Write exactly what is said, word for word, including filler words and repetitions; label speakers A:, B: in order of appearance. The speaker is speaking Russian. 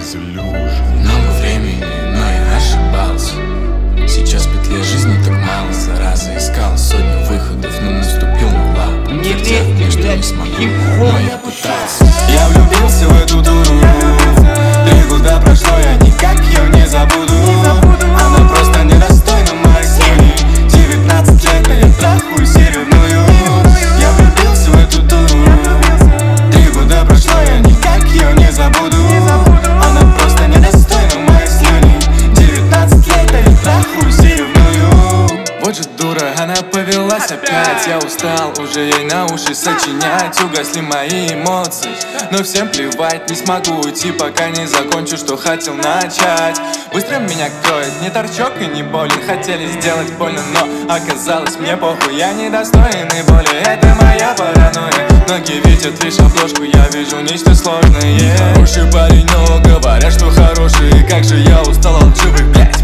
A: Много времени, но я ошибался. Сейчас в петле жизни так мало. Зараза искала сотню выходов, но наступил на лапу. Твердя мне, что не смогу, но я пытался.
B: Я влюбился в эту дуру. Три года прошло, я никак ее не забуду. Она просто недостойна моей слюни. Девятнадцать лет, а я трахаю серебряную. Я влюбился в эту дуру. Три года прошло, я никак ее не забуду. Она просто недостойна моей слюни. Девятнадцать лет, а я трахаю серебряную. Вот же дура, она повелась опять. Я устал уже ей на уши сочинять. Угасли мои эмоции, но всем плевать. Не смогу уйти, пока не закончу, что хотел начать. Быстро меня кроет, не торчок и не болен. Хотели сделать больно, но оказалось мне похуй. Я недостоин и боли, это моя паранойя. Ноги видят лишь обложку, я вижу нечто сложное. Хороший парень, но говорят, что хороший. Как же я устал от лживых, блядь.